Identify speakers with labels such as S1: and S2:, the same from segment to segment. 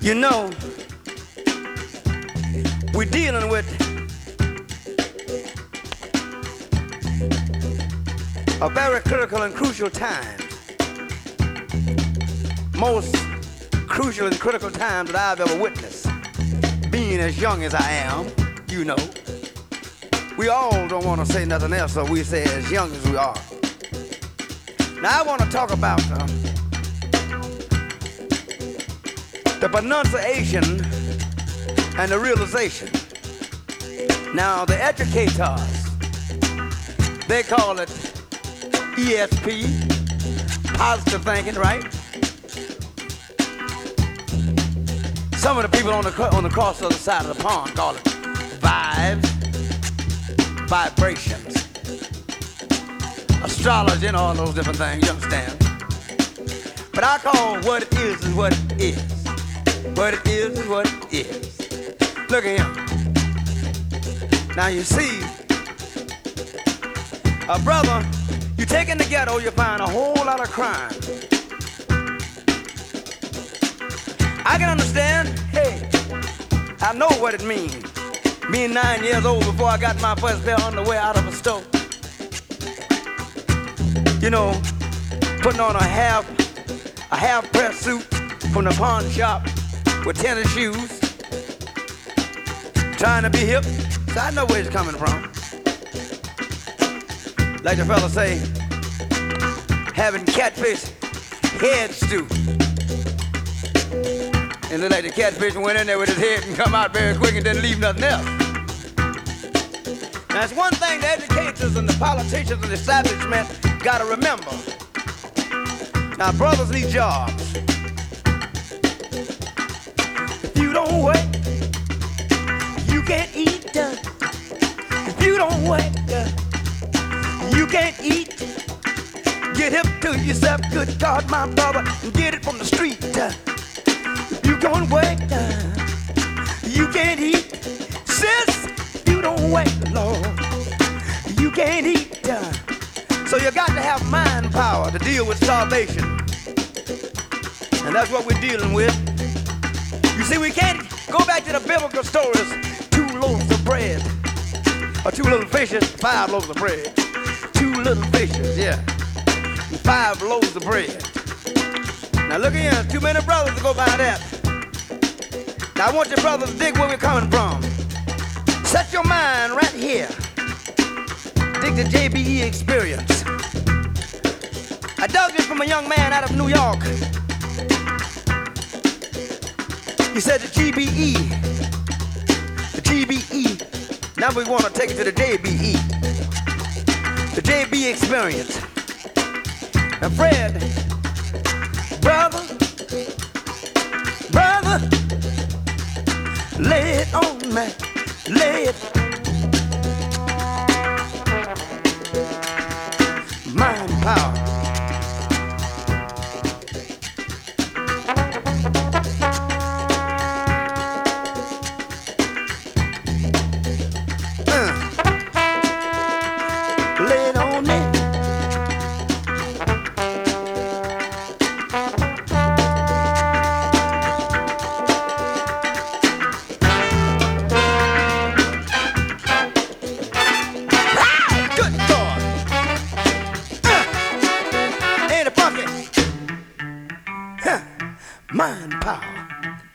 S1: You know, we're dealing with a very critical and crucial time. Most crucial and critical time that I've ever witnessed. Being as young as I am, you know. We all don't want to say nothing else, so we say as young as we are. Now I want to talk about the pronunciation and the realization. Now the educators, they call it ESP, positive thinking, right? Some of the people on the cross other side of the pond call it vibes, vibrations, astrology, and all those different things, you understand? But I call what it is what it is. What it is what it is. Look at him. Now you see, brother, you take in the ghetto, you find a whole lot of crime. I can understand, hey, I know what it means. Being 9 years old before I got my first pair of underwear out of a store. You know, putting on a half press suit from the pawn shop with tennis shoes, trying to be hip. So I know where it's coming from. Like the fella say, having catfish head stew. And look like the catfish went in there with his head and come out very quick and didn't leave nothing else. Now it's one thing the educators and the politicians and the establishment gotta remember. Now brothers need jobs. If you don't work, you can't eat. If you don't work, you can't eat. Get hip to yourself, good God, my brother, and get it from the street. If you don't work, you can't eat. Sis, you don't work, Lord, you can't eat. So you got to have mind power to deal with starvation. And that's what we're dealing with. You see, we can't go back to the biblical stories. 2 loaves of bread, or 2 little fishes, 5 loaves of bread. 2 little fishes, yeah, and 5 loaves of bread. Now look here, too many brothers to go by that. Now I want your brothers to dig where we're coming from. Set your mind right here. Dig the JBE experience. I dug this from a young man out of New York. He said the GBE. Now we want to take it to the JBE. The JB experience. Now Fred, brother, lay it on me, lay it. Mind power. Lay it on me. Mind power,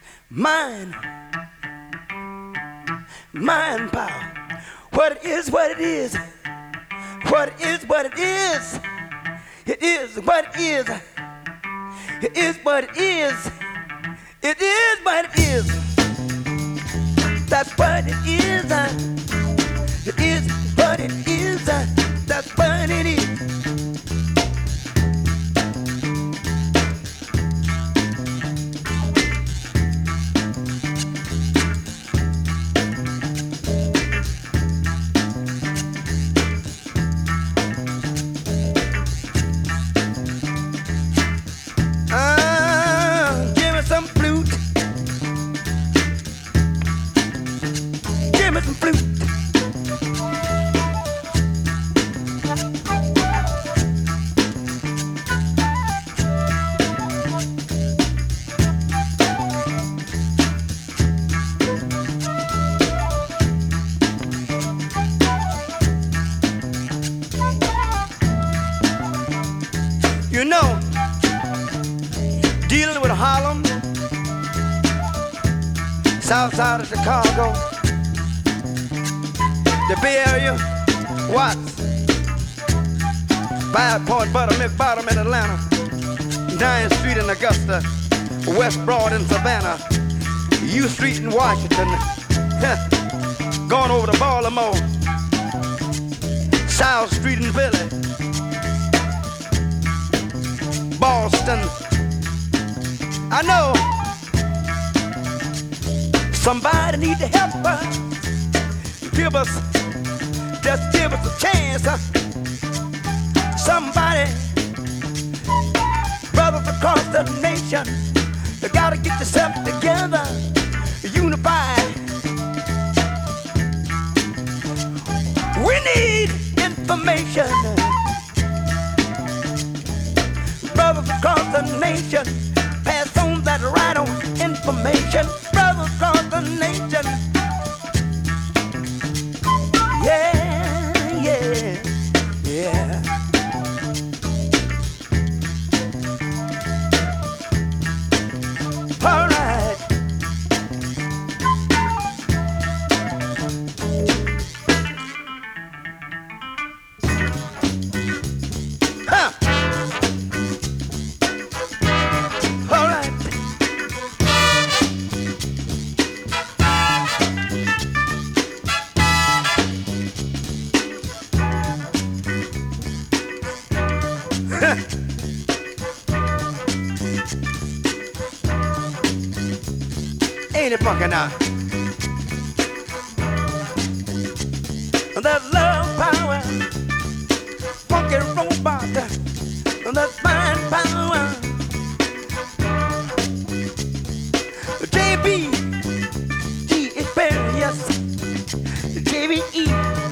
S1: mind power. What it is, what it is. What it is, what it is. It is what it is. It is what it is. It is what it is. That's what it is. It is what it is. That's what it is. Give me some flute. Give me some flute. Harlem, south side of Chicago, the Bay Area, Watts, Five Point, Buttermilk Bottom in Atlanta, 9th Street in Augusta, West Broad in Savannah, U Street in Washington, going over to Baltimore, South Street in Philly, Boston. I know somebody need to help us. Just give us a chance. Somebody, brothers across the nation, you gotta get yourself together, unified. We need information. Brothers across the nation, pass on that right on information. Brothers across the nation. Yeah, yeah, yeah. All right. Huh. All right. Ain't it funky now? That love power, funky robot, that fine power. JB, G experience, JBE.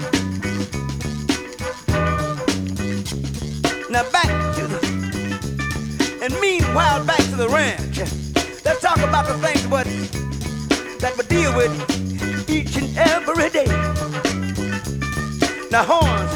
S1: Now back to and meanwhile back to the ranch. Let's talk about the things that we deal with each and every day. Now horns,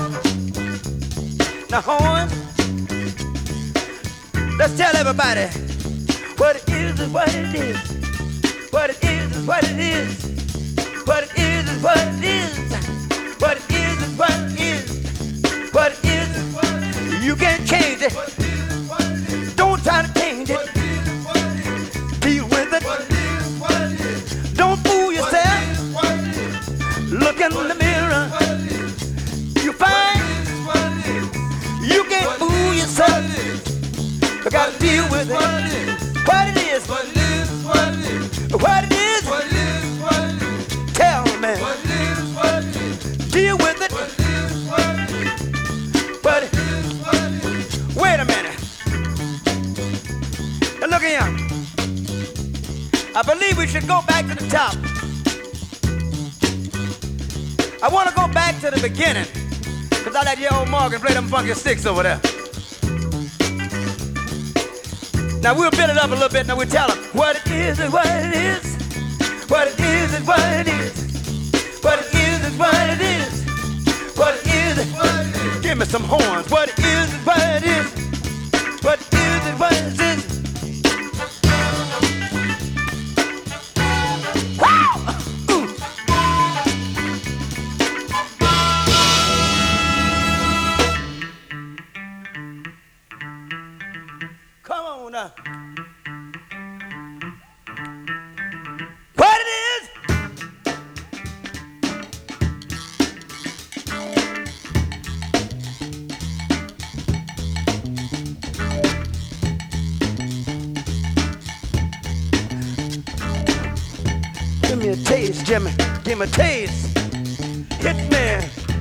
S1: let's tell everybody what it is and what it is. What it is is what it is. What it is is what it is. What it is is what it is. What it is is what it is. You can't change it. Don't try to change it. Deal with it. Don't fool yourself. Look in the mirror. You find you can't fool yourself. You gotta deal with it. What it is. What it is. What it is. Tell me, man. Deal with it. But wait a minute. Now look here. I believe we should go back to the top. I want to go back to the beginning, because I let your old Morgan play them funky sticks over there. Now we'll build it up a little bit, now we'll tell them what it is and what it is. What it is and what it is. What it is and what it is. What it is and what it is. Give me some horns. What it is and what it is. What it is and what it is. Come on now. What it is? Give me a taste, Jimmy. Give me a taste. Hit me.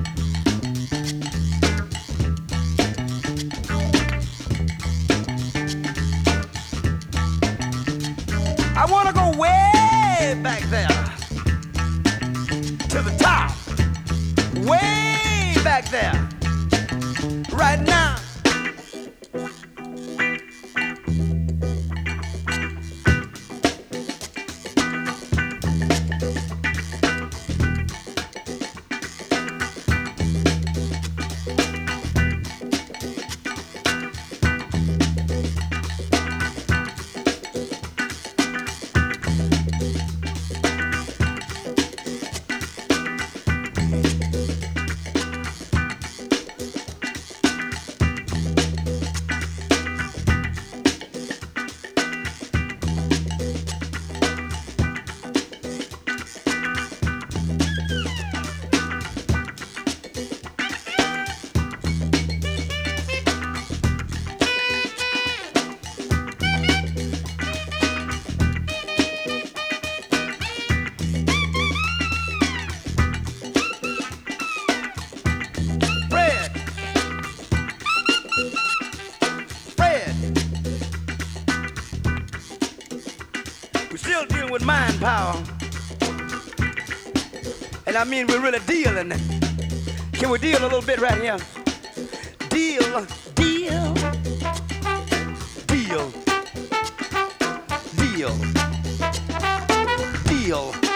S1: I want to go way back there to the top, way back there, right now. buying power. And I mean we're really dealing. Can we deal a little bit right here? Deal, deal, deal, deal, deal.